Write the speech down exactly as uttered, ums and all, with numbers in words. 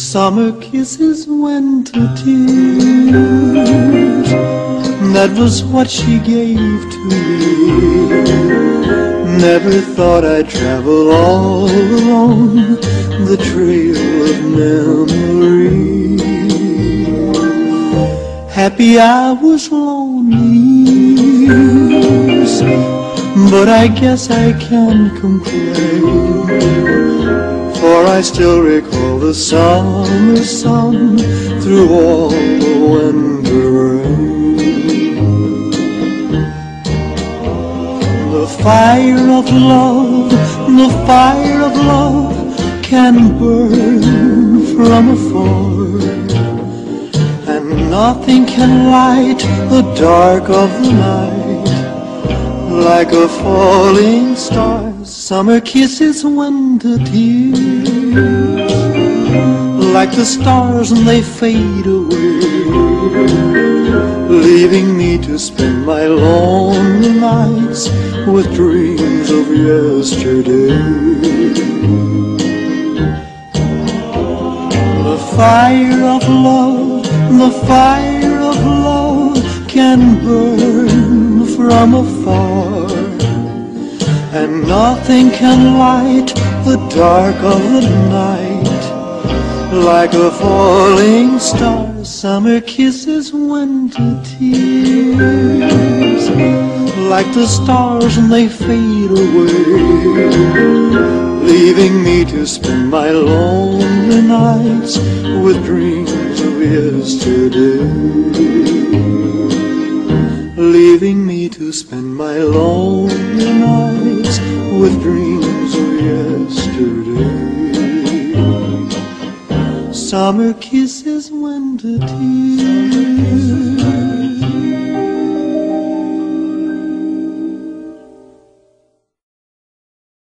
Summer kisses, winter tears, that was what she gave to me. Never thought I'd travel all along the trail of memory. Happy I was lonely, but I guess I can't complain, for I still recall the summer sun through all the winter rain. The fire of love, the fire of love can burn from afar, and nothing can light the dark of the night like a falling star. Summer kisses, winter tears, like the stars and they fade away, leaving me to spend my lonely nights with dreams of yesterday. The fire of love, the fire of love can burn from afar, and nothing can light the dark of the night like a falling star. Summer kisses, winter tears, like the stars and they fade away, leaving me to spend my lonely nights with dreams of yesterday, leaving me to spend my lonely nights with dreams of yesterday. Summer kisses, winter tears.